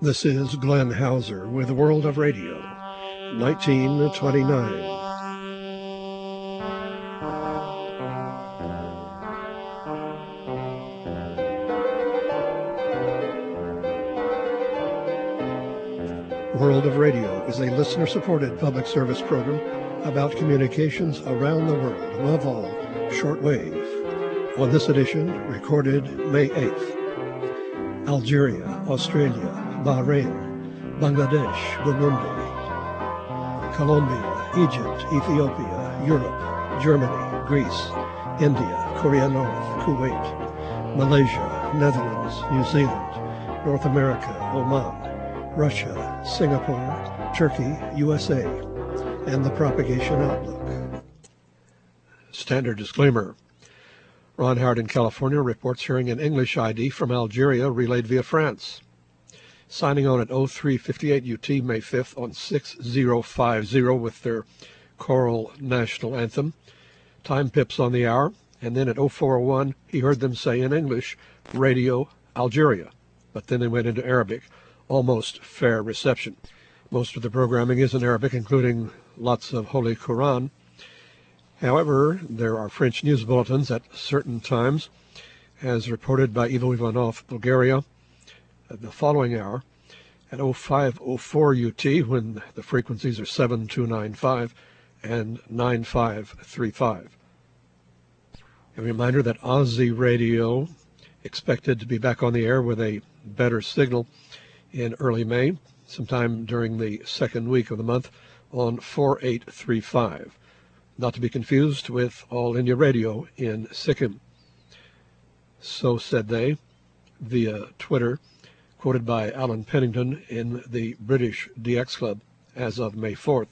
This is Glenn Hauser with World of Radio, 1929. World of Radio is a listener-supported public service program about communications around the world, above all, shortwave. On this edition, recorded May 8th, Algeria, Australia, Bahrain, Bangladesh, Burundi, Colombia, Egypt, Ethiopia, Europe, Germany, Greece, India, Korea North, Kuwait, Malaysia, Netherlands, New Zealand, North America, Oman, Russia, Singapore, Turkey, USA, and the Propagation Outlook. Standard disclaimer. Ron Howard in California reports hearing an English ID from Algeria relayed via France. Signing on at 0358 UT May 5th on 6050 with their choral national anthem. Time pips on the hour, and then at 0401 he heard them say in English, Radio Algeria, but then they went into Arabic. Almost fair reception. Most of the programming is in Arabic, including lots of Holy Quran. However, there are French news bulletins at certain times, as reported by Ivo Ivanov, Bulgaria, at the following hour, at 0504 UT, when the frequencies are 7295 and 9535. A reminder that Aussie Radio expected to be back on the air with a better signal in early May, sometime during the second week of the month, on 4835. Not to be confused with All India Radio in Sikkim. So said they, via Twitter, quoted by Alan Pennington in the British DX Club as of May 4th.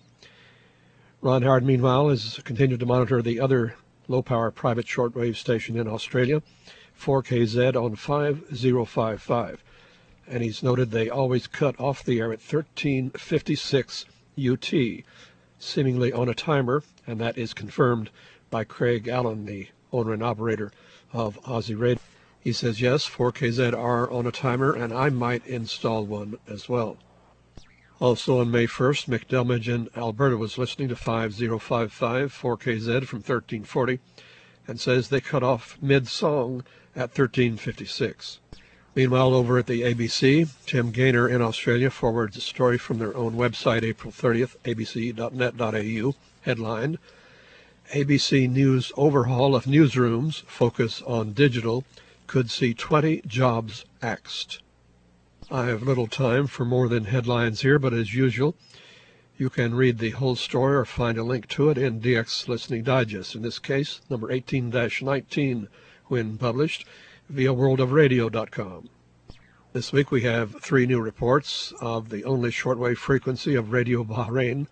Ron Howard, meanwhile, has continued to monitor the other low-power private shortwave station in Australia, 4KZ on 5055. And he's noted they always cut off the air at 1356 UT, seemingly on a timer, and that is confirmed by Craig Allen, the owner and operator of Aussie Radio. He says, yes, 4KZ are on a timer, and I might install one as well. Also on May 1st, Mick Delmage in Alberta was listening to 5055 4KZ from 1340, and says they cut off mid-song at 1356. Meanwhile, over at the ABC, Tim Gaynor in Australia forwards a story from their own website, April 30th, abc.net.au, headline, ABC News Overhaul of Newsrooms, Focus on Digital, Could See 20 Jobs Axed. I have little time for more than headlines here, but as usual, you can read the whole story or find a link to it in DX Listening Digest, in this case, number 18-19, when published, via worldofradio.com. This week we have 3 new reports of the only shortwave frequency of Radio Bahrain,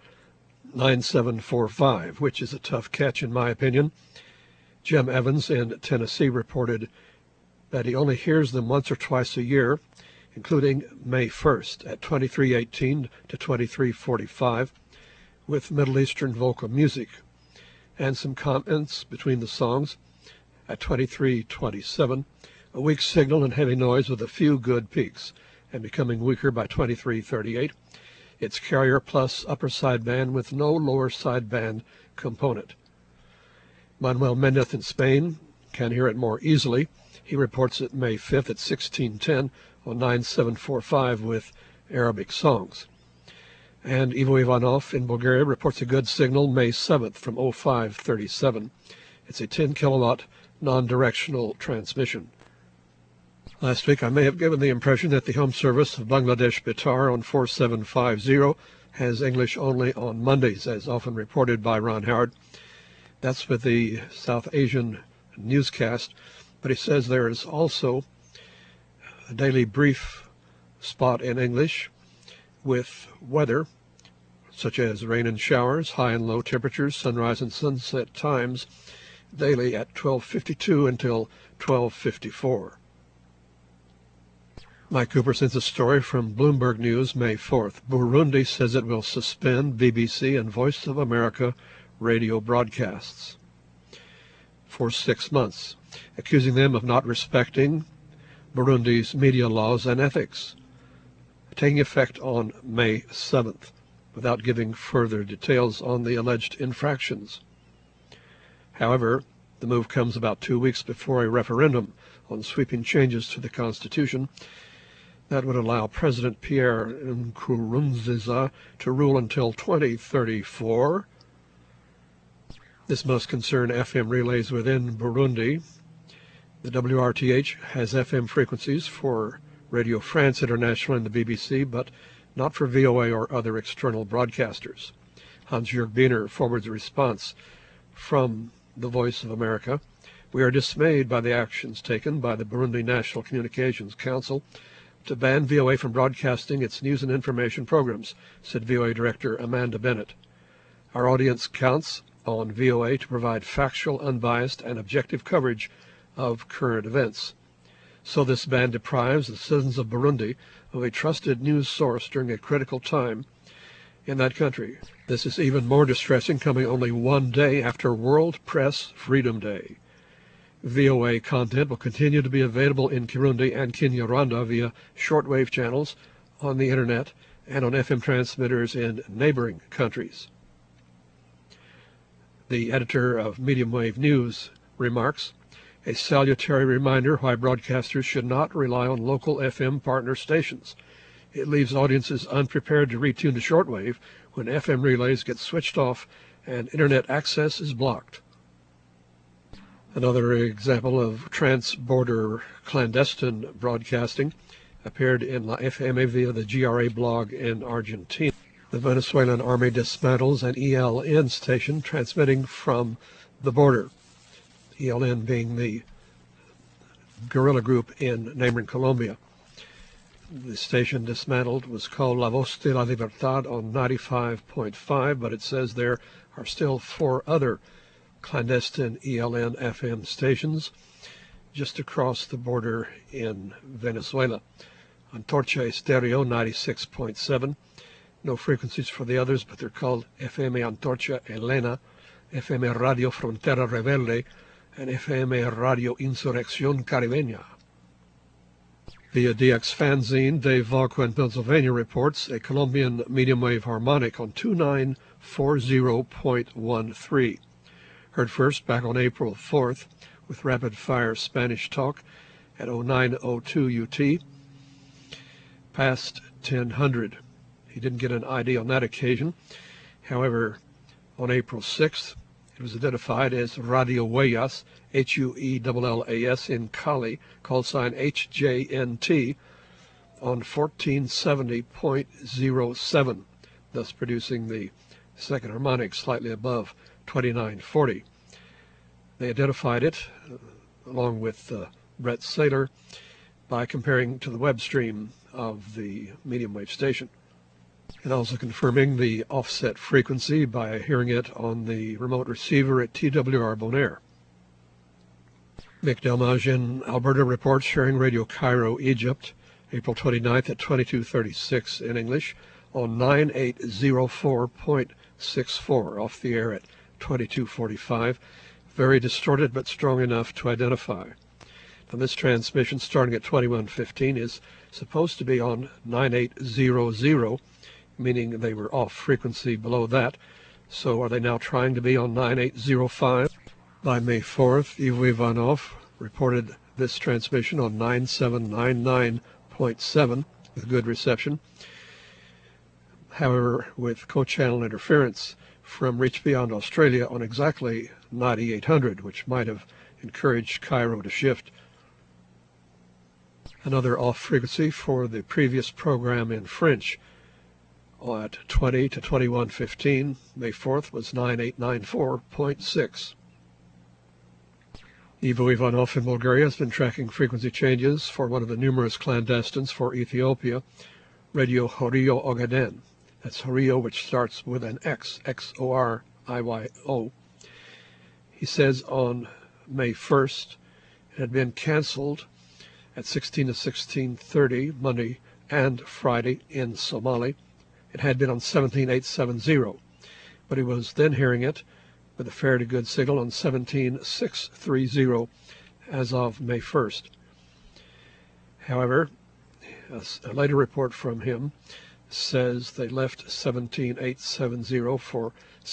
9745, which is a tough catch in my opinion. Jim Evans in Tennessee reported that he only hears them once or twice a year, including May 1st at 2318 to 2345, with Middle Eastern vocal music, and some comments between the songs at 2327, a weak signal and heavy noise with a few good peaks, and becoming weaker by 2338. It's carrier plus upper sideband with no lower sideband component. Manuel Mendez in Spain can hear it more easily. He reports it May 5th at 1610 on 9745 with Arabic songs. And Ivo Ivanov in Bulgaria reports a good signal May 7th from 0537. It's a 10 kilowatt non-directional transmission. Last week I may have given the impression that the home service of Bangladesh Bitar on 4750 has English only on Mondays, as often reported by Ron Howard. That's with the South Asian newscast, but he says there is also a daily brief spot in English with weather, such as rain and showers, high and low temperatures, sunrise and sunset times, daily at 12:52 until 12:54. Mike Cooper sends a story from Bloomberg News, May 4th. Burundi says it will suspend BBC and Voice of America radio broadcasts for 6 months, accusing them of not respecting Burundi's media laws and ethics. taking effect on May 7th, without giving further details on the alleged infractions. However, the move comes about 2 weeks before a referendum on sweeping changes to the Constitution that would allow President Pierre Nkurunziza to rule until 2034. This must concern FM relays within Burundi. The WRTH has FM frequencies for Radio France International and the BBC, but not for VOA or other external broadcasters. Hans-Jörg Biener forwards a response from the Voice of America. We are dismayed by the actions taken by the Burundi National Communications Council to ban VOA from broadcasting its news and information programs, said VOA Director Amanda Bennett. Our audience counts on VOA to provide factual, unbiased, and objective coverage of current events. So this ban deprives the citizens of Burundi of a trusted news source during a critical time in that country. This is even more distressing, coming only one day after World Press Freedom Day. VOA content will continue to be available in Kirundi and Kinyarwanda via shortwave channels on the internet and on FM transmitters in neighboring countries. The editor of Medium Wave News remarks, a salutary reminder why broadcasters should not rely on local FM partner stations. It leaves audiences unprepared to retune to shortwave when FM relays get switched off and internet access is blocked. Another example of trans-border clandestine broadcasting appeared in La FM via the GRA blog in Argentina. The Venezuelan army dismantles an ELN station transmitting from the border, ELN being the guerrilla group in neighboring Colombia. The station dismantled was called La Voz de la Libertad on 95.5, but it says there are still 4 other clandestine ELN FM stations just across the border in Venezuela. Antorcha Estéreo 96.7. No frequencies for the others, but they're called FM Antorcha Elena, FM Radio Frontera Rebelde, and FM Radio Insurrección Caribeña. Via DX Fanzine, Dave Valqua in Pennsylvania reports a Colombian medium wave harmonic on 2940.13. Heard first back on April 4th with rapid fire Spanish talk at 0902 UT, past 1000. He didn't get an ID on that occasion. However, on April 6th, it was identified as Radio Huellas, Huellas in Cali, call sign HJNT, on 1470.07, thus producing the second harmonic slightly above 2940. They identified it, along with Brett Saylor, by comparing to the web stream of the medium wave station, and also confirming the offset frequency by hearing it on the remote receiver at TWR Bonaire. Mick Delmage in Alberta reports sharing Radio Cairo, Egypt, April 29th at 2236 in English, on 9804.64, off the air at 2245, very distorted but strong enough to identify. Now, this transmission starting at 2115 is supposed to be on 9800, meaning they were off frequency below that. So are they now trying to be on 9805? By May 4th, Ivo Ivanov reported this transmission on 9799.7 with good reception. However, with co-channel interference from Reach Beyond Australia on exactly 9800, which might have encouraged Cairo to shift. Another off frequency for the previous program in French at 20 to 2115, May 4th, was 9894.6. Ivo Ivanov in Bulgaria has been tracking frequency changes for one of the numerous clandestines for Ethiopia, Radio Horio Ogaden. That's Horio, which starts with an X, X-O-R-I-Y-O. He says on May 1st it had been canceled at 16 to 1630, Monday and Friday in Somali. It had been on 17870, but he was then hearing it with a fair to good signal on 17630 as of May 1st. However, A later report from him says they left 17870 for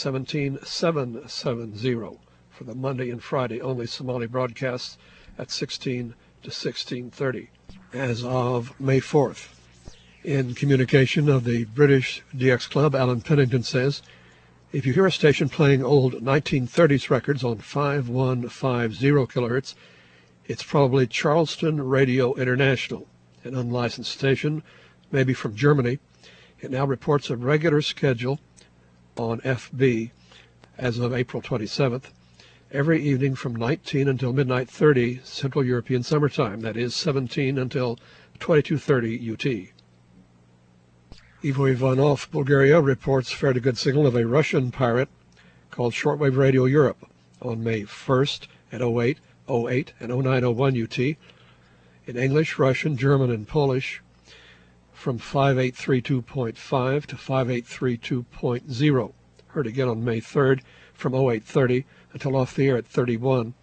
17770 for the Monday and Friday only Somali broadcasts at 16 to 16:30 as of May 4th. In communication of the British DX Club, Alan Pennington says, if you hear a station playing old 1930s records on 5150 kilohertz, it's probably Charleston Radio International, an unlicensed station, maybe from Germany. It now reports a regular schedule on FB as of April 27th, every evening from 19 until midnight 30 Central European Summertime, that is 17 until 22:30 UT. Ivo Ivanov, Bulgaria, reports fair to good signal of a Russian pirate called Shortwave Radio Europe on May 1st at 08:08 and 09:01 UT in English, Russian, German, and Polish from 5832.5 to 5832.0. Heard again on May 3rd from 08:30 until off the air at 31,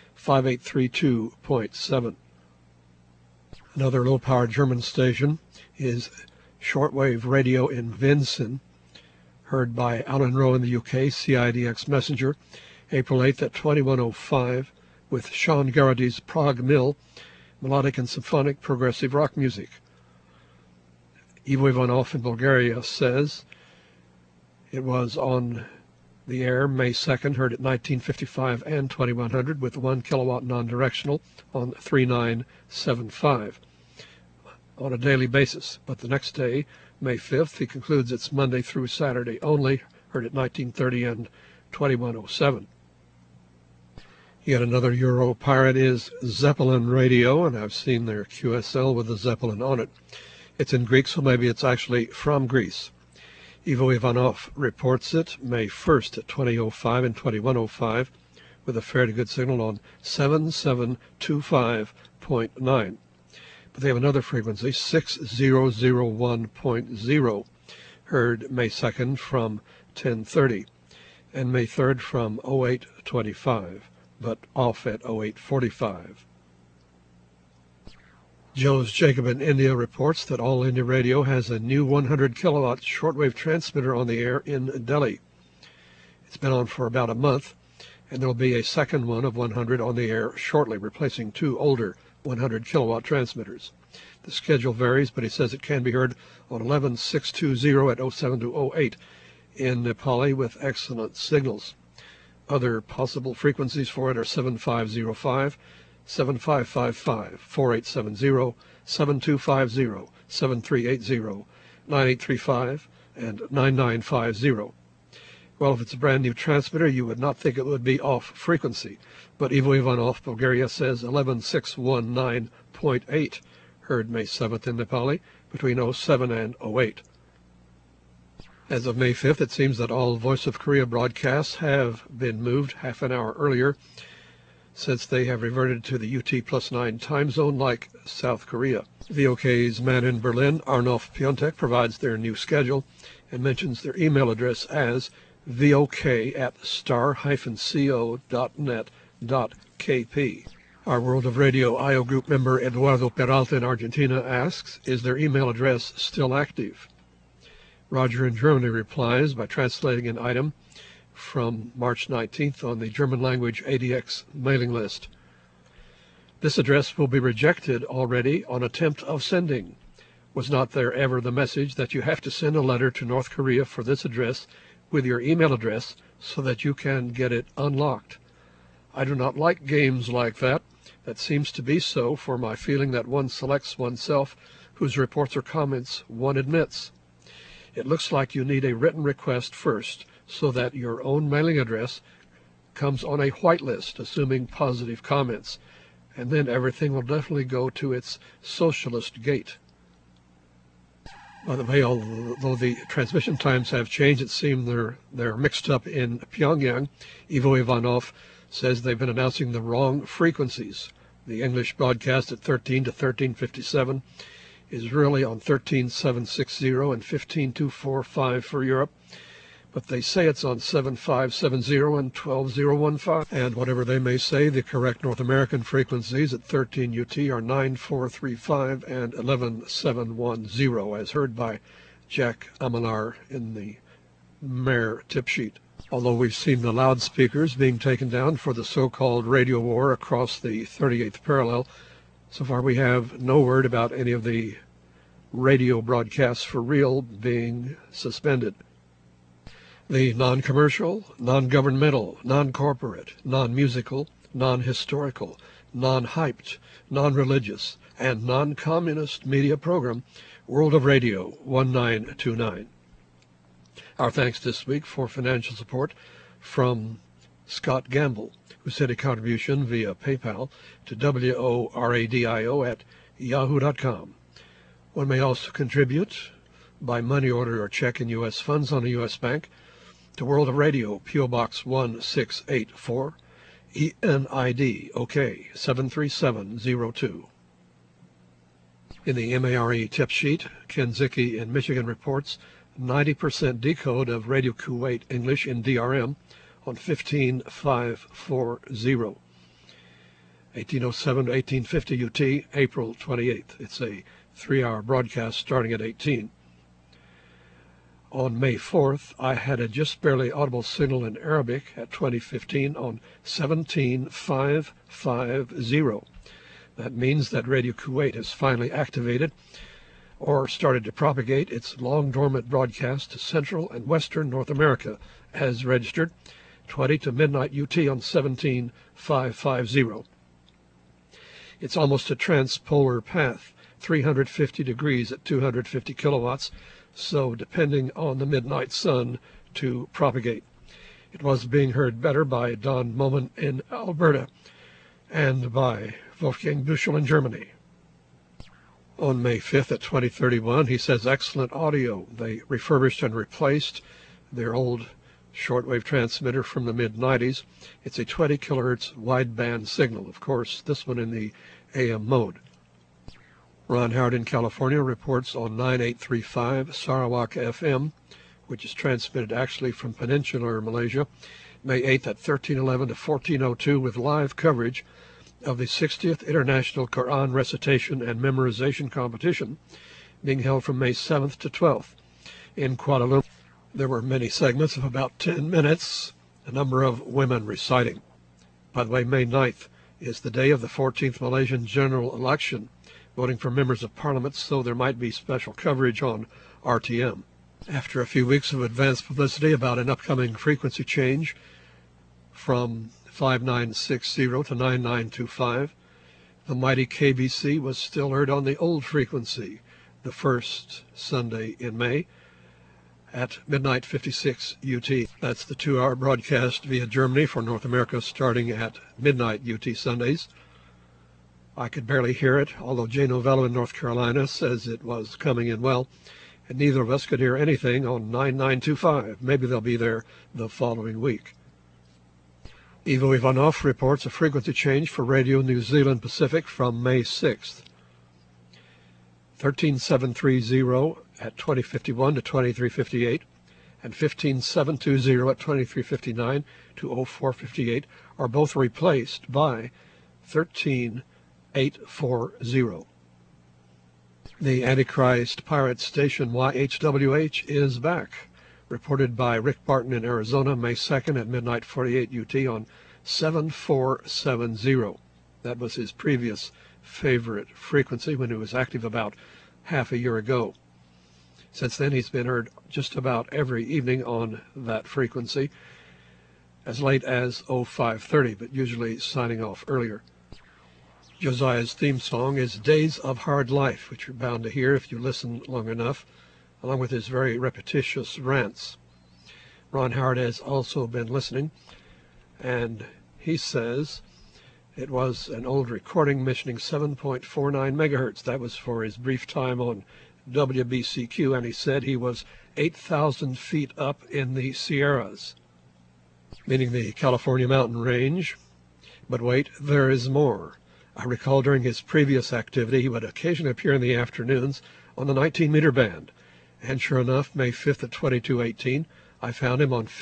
5832.7. Another low-power German station is Shortwave Radio in Vincennes, heard by Alan Rowe in the UK, CIDX Messenger, April 8th at 21:05, with Sean Garrity's Prague Mill, melodic and symphonic progressive rock music. Ivo Ivanov in Bulgaria says it was on the air May 2nd, heard at 1955 and 2100 with 1 kilowatt non-directional on 3975 on a daily basis. But the next day, May 5th, he concludes it's Monday through Saturday only, heard at 1930 and 2107. Yet another Euro pirate is Zeppelin Radio, and I've seen their QSL with the Zeppelin on it. It's in Greek, so maybe it's actually from Greece. Ivo Ivanov reports it May 1st at 20:05 and 21:05 with a fair to good signal on 7725.9. But they have another frequency, 6001.0, heard May 2nd from 10:30 and May 3rd from 08:25, but off at 08:45. Joe's Jacob in India reports that All India Radio has a new 100 kilowatt shortwave transmitter on the air in Delhi. It's been on for about a month, and there will be a second one of 100 on the air shortly, replacing two older 100 kilowatt transmitters. The schedule varies, but he says it can be heard on 11620 at 07 to 08 in Nepali with excellent signals. Other possible frequencies for it are 7505, 7555, 4870, 7250, 7380, 9835, and 9950. Well, if it's a brand new transmitter, you would not think it would be off frequency, but Ivo Ivanov, Bulgaria, says 11619.8, heard May 7th in Nepali between 07 and 08. As of May 5th, it seems that all Voice of Korea broadcasts have been moved half an hour earlier, since they have reverted to the UT+9 time zone like South Korea. VOK's man in Berlin, Arnulf Piontek, provides their new schedule and mentions their email address as vok@star-co.net.kp. Our World of Radio IO Group member Eduardo Peralta in Argentina asks, is their email address still active? Roger in Germany replies by translating an item from March 19th on the German language ADX mailing list. This address will be rejected already on attempt of sending. Was not there ever the message that you have to send a letter to North Korea for this address with your email address so that you can get it unlocked? I do not like games like that. That seems to be so for my feeling that one selects oneself whose reports or comments one admits. It looks like you need a written request first so that your own mailing address comes on a whitelist, assuming positive comments, and then everything will definitely go to its socialist gate. By the way, although the transmission times have changed, it seems they're mixed up in Pyongyang. Ivo Ivanov says they've been announcing the wrong frequencies. The English broadcast at 13 to 1357 is really on 13760 and 15245 for Europe, but they say it's on 7570 and 12015. And whatever they may say, the correct North American frequencies at 13 UT are 9435 and 11710, as heard by Jack Amalar in the Mayor tip sheet. Although we've seen the loudspeakers being taken down for the so-called radio war across the 38th parallel, so far we have no word about any of the radio broadcasts for real being suspended. The non-commercial, non-governmental, non-corporate, non-musical, non-historical, non-hyped, non-religious, and non-communist media program, World of Radio 1929. Our thanks this week for financial support from Scott Gamble, who sent a contribution via PayPal to WORADIO@yahoo.com. One may also contribute by money order or check in U.S. funds on a U.S. bank to World of Radio, P.O. Box 1684, ENID, OK, 73702. In the MARE tip sheet, Ken Zicke in Michigan reports 90% decode of Radio Kuwait English in DRM on 15540, 1807 to 1850 UT, April 28th. It's a 3-hour broadcast starting at 18. On May 4th, I had a just barely audible signal in Arabic at 2015 on 17550. That means that Radio Kuwait has finally activated or started to propagate its long-dormant broadcast to Central and Western North America as registered 20 to midnight UT on 17550. It's almost a transpolar path, 350 degrees at 250 kilowatts, so depending on the midnight sun to propagate. It was being heard better by Don Moman in Alberta and by Wolfgang Büchel in Germany. On May 5th at 2031, he says excellent audio. They refurbished and replaced their old shortwave transmitter from the mid-90s. It's a 20 kilohertz wideband signal, of course, this one in the AM mode. Ron Howard in California reports on 9835 Sarawak FM, which is transmitted actually from Peninsular Malaysia, May 8th at 1311 to 1402 with live coverage of the 60th International Quran Recitation and Memorization Competition being held from May 7th to 12th in Kuala Lumpur. There were many segments of about 10 minutes, a number of women reciting. By the way, May 9th is the day of the 14th Malaysian general election, voting for members of parliament, so there might be special coverage on RTM. After a few weeks of advanced publicity about an upcoming frequency change from 5960 to 9925, the mighty KBC was still heard on the old frequency the first Sunday in May at midnight 56 UT. That's the 2-hour broadcast via Germany for North America starting at midnight UT Sundays. I could barely hear it, although Jay Novello in North Carolina says it was coming in well, and neither of us could hear anything on 9925. Maybe they'll be there the following week. Ivo Ivanov reports a frequency change for Radio New Zealand Pacific from May 6th. 13730 at 2051 to 2358 and 15720 at 2359 to 0458 are both replaced by 13840. The Antichrist pirate station YHWH is back, reported by Rick Barton in Arizona, May 2nd at midnight 48 UT on 7470. That was his previous favorite frequency when it was active about half a year ago. Since then, he's been heard just about every evening on that frequency, as late as 0530, but usually signing off earlier. Josiah's theme song is Days of Hard Life, which you're bound to hear if you listen long enough, along with his very repetitious rants. Ron Howard has also been listening, and he says it was an old recording mentioning 7.49 megahertz. That was for his brief time on WBCQ, and he said he was 8,000 feet up in the Sierras, meaning the California mountain range. But wait, there is more. I recall during his previous activity he would occasionally appear in the afternoons on the 19-meter band, and sure enough, May 5th at 2218, I found him on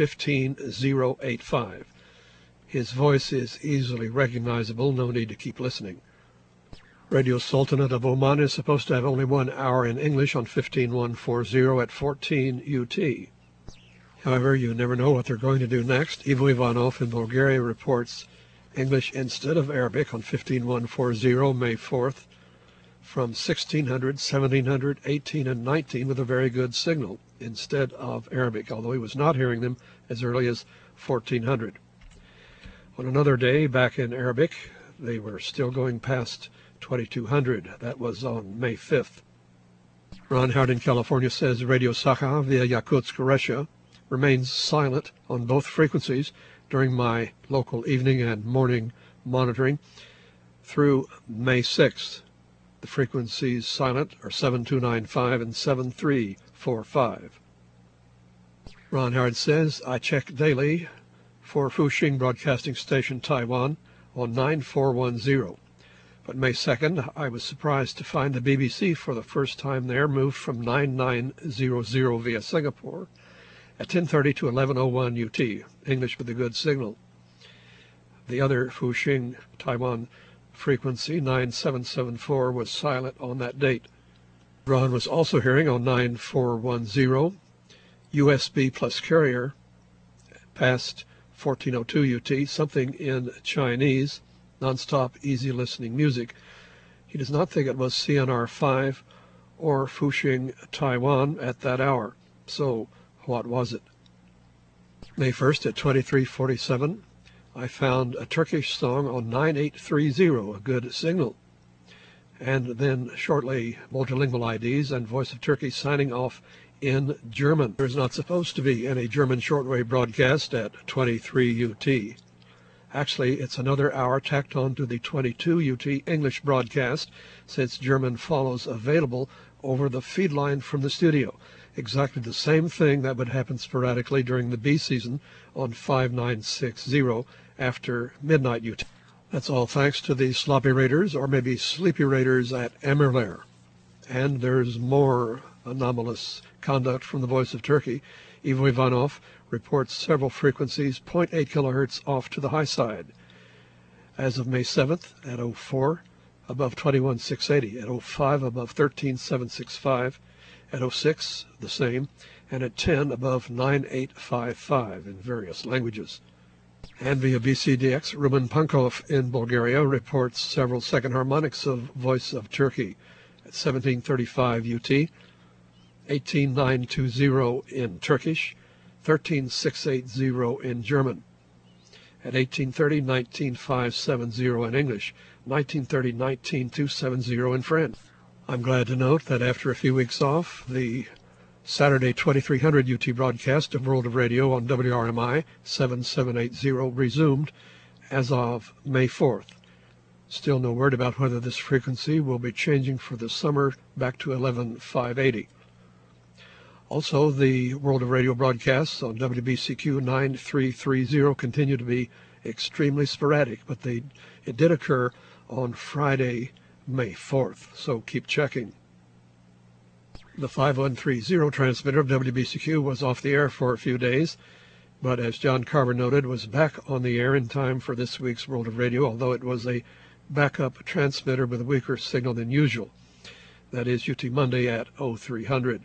15085. His voice is easily recognizable, no need to keep listening. Radio Sultanate of Oman is supposed to have only 1 hour in English on 15140 at 14 UT. However, you never know what they're going to do next. Ivo Ivanov in Bulgaria reports English instead of Arabic on 15140 May 4th from 1600, 1700, 18, and 19 with a very good signal instead of Arabic, although he was not hearing them as early as 1400. On another day, back in Arabic, they were still going past 2200. That was on May 5th. Ron Howard in California says Radio Sakha via Yakutsk, Russia, remains silent on both frequencies during my local evening and morning monitoring through May 6th. The frequencies silent are 7295 and 7345. Ron Howard says, I check daily for Fuxing Broadcasting Station, Taiwan on 9410. But May 2nd, I was surprised to find the BBC for the first time there moved from 9900 via Singapore at 10:30 to 11:01 UT, English with a good signal. The other Fuxing, Taiwan frequency 9774 was silent on that date. Ron was also hearing on 9410 USB plus carrier past 1402 UT, something in Chinese, non-stop easy listening music. He does not think it was CNR 5 or Fuxing, Taiwan at that hour. So what was it? May 1st at 2347, I found a Turkish song on 9830, a good signal. And then shortly multilingual IDs and Voice of Turkey signing off in German. There's not supposed to be any German shortwave broadcast at 23 UT. Actually, it's another hour tacked on to the 22 UT English broadcast, since German follows available over the feed line from the studio. Exactly the same thing that would happen sporadically during the B season on 5960 after midnight UT. That's all thanks to the sloppy raiders, or maybe sleepy raiders at Emirler. And there's more anomalous conduct from the Voice of Turkey. Ivo Ivanov reports several frequencies 0.8 kilohertz off to the high side. As of May 7th at 04, above 21680, at 05 above 13765, at 06 the same, and at 10 above 9855 in various languages. And via BCDX, Ruben Pankov in Bulgaria reports several second harmonics of Voice of Turkey at 1735 UT, 18920 in Turkish, 13680 in German, at 1830 19570 in English, 1930 19270 in French. I'm glad to note that after a few weeks off, the Saturday 2300 UT broadcast of World of Radio on WRMI 7780 resumed as of May 4th. Still no word about whether this frequency will be changing for the summer back to 11580. Also, the World of Radio broadcasts on WBCQ 9330 continue to be extremely sporadic, but it did occur on Friday, May 4th, so keep checking. The 5130 transmitter of WBCQ was off the air for a few days, but as John Carver noted, was back on the air in time for this week's World of Radio, although it was a backup transmitter with a weaker signal than usual. That is UT Monday at 0300.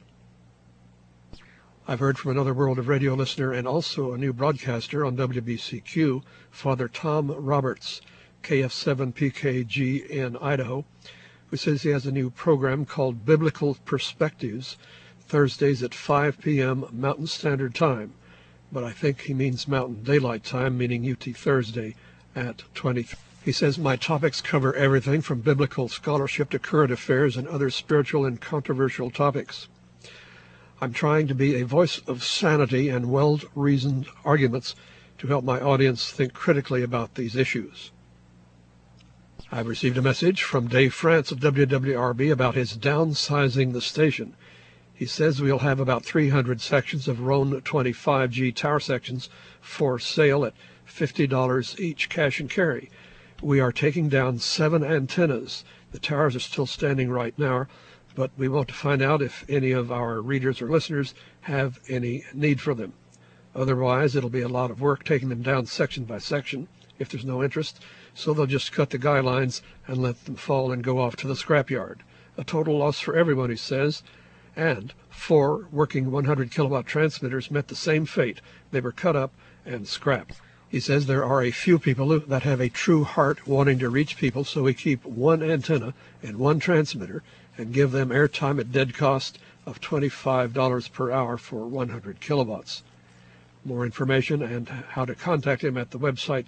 I've heard from another World of Radio listener and also a new broadcaster on WBCQ, Father Tom Roberts, KF7PKG in Idaho, who says he has a new program called Biblical Perspectives, Thursdays at 5 p.m. Mountain Standard Time. But I think he means Mountain Daylight Time, meaning UT Thursday at 23. He says, my topics cover everything from biblical scholarship to current affairs and other spiritual and controversial topics. I'm trying to be a voice of sanity and well-reasoned arguments to help my audience think critically about these issues. I've received a message from Dave France of WWRB about his downsizing the station. He says we'll have about 300 sections of Roan 25G tower sections for sale at $50 each, cash and carry. We are taking down 7 antennas. The towers are still standing right now, but we want to find out if any of our readers or listeners have any need for them. Otherwise, it'll be a lot of work taking them down section by section if there's no interest, so they'll just cut the guy lines and let them fall and go off to the scrapyard. A total loss for everyone, he says, and 4 working 100 kilowatt transmitters met the same fate. They were cut up and scrapped. He says there are a few people that have a true heart wanting to reach people, so we keep 1 antenna and 1 transmitter and give them airtime at dead cost of $25 per hour for 100 kilowatts. More information and how to contact him at the website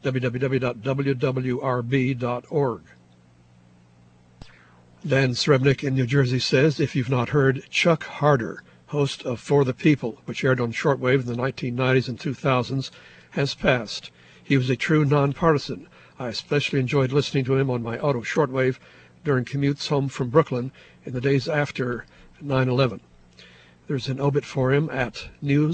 www.wwrb.org. Dan Srebnick in New Jersey says, if you've not heard Chuck Harder, host of For the People, which aired on shortwave in the 1990s and 2000s, has passed. He was a true nonpartisan. I especially enjoyed listening to him on my auto shortwave during commutes home from Brooklyn in the days after 9/11. There's an obit for him at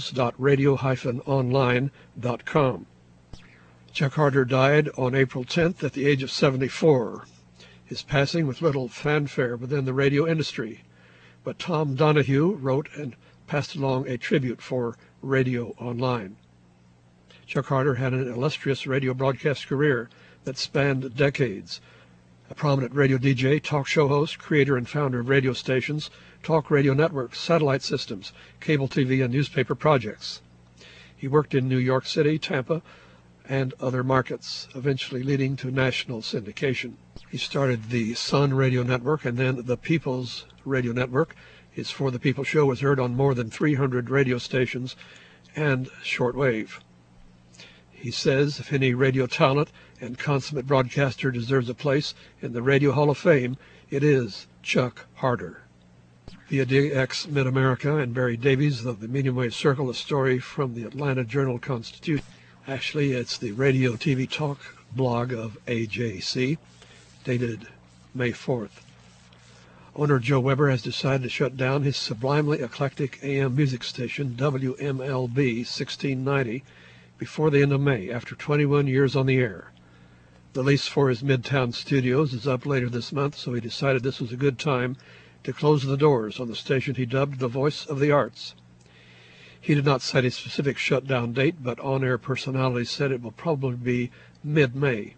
news.radio-online.com. Chuck Harder died on April 10th at the age of 74. His passing with little fanfare within the radio industry, but Tom Donahue wrote and passed along a tribute for Radio Online. Chuck Harder had an illustrious radio broadcast career that spanned decades. A prominent radio DJ, talk show host, creator and founder of radio stations, talk radio networks, satellite systems, cable TV, and newspaper projects. He worked in New York City, Tampa, and other markets, eventually leading to national syndication. He started the Sun Radio Network and then the People's Radio Network. His For the People show was heard on more than 300 radio stations and shortwave. He says if any radio talent and consummate broadcaster deserves a place in the Radio Hall of Fame, it is Chuck Harder. Via DX Mid-America and Barry Davies of the Medium Wave Circle, a story from the Atlanta Journal-Constitution. Actually, it's the Radio TV Talk blog of AJC, dated May 4th. Owner Joe Weber has decided to shut down his sublimely eclectic AM music station, WMLB 1690, before the end of May, after 21 years on the air. The lease for his Midtown studios is up later this month, so he decided this was a good time to close the doors on the station he dubbed the Voice of the Arts. He did not cite a specific shutdown date, but on-air personalities said it will probably be mid-May.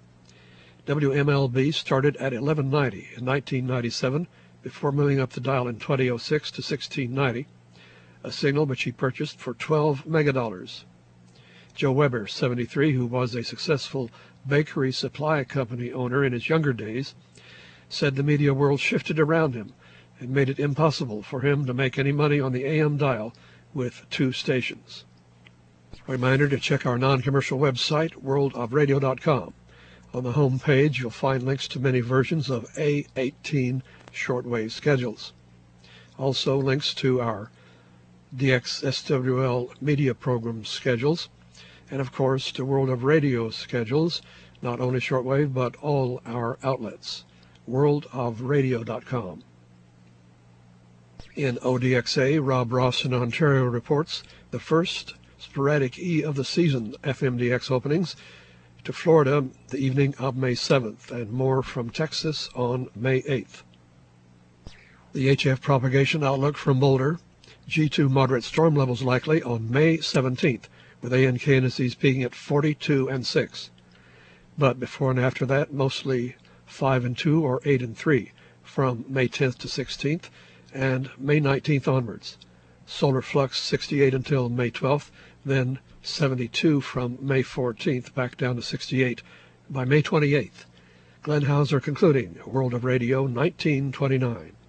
WMLB started at 1190 in 1997 before moving up the dial in 2006 to 1690, a signal which he purchased for $12 megadollars. Joe Weber, 73, who was a successful bakery supply company owner in his younger days, said the media world shifted around him and made it impossible for him to make any money on the AM dial with 2 stations. A reminder to check our non-commercial website, worldofradio.com. On the home page, you'll find links to many versions of A18 shortwave schedules. Also, links to our DXSWL media program schedules, and of course, to World of Radio schedules, not only shortwave, but all our outlets. worldofradio.com. In ODXA, Rob Ross in Ontario reports the first sporadic E of the season FMDX openings to Florida the evening of May 7th, and more from Texas on May 8th. The HF propagation outlook from Boulder, G2 moderate storm levels likely on May 17th, with ANK indices peaking at 42 and 6. But before and after that, mostly 5 and 2 or 8 and 3 from May 10th to 16th, and May 19th onwards. Solar flux 68 until May 12th, then 72 from May 14th, back down to 68 by May 28th. Glenn Hauser concluding, World of Radio 1929.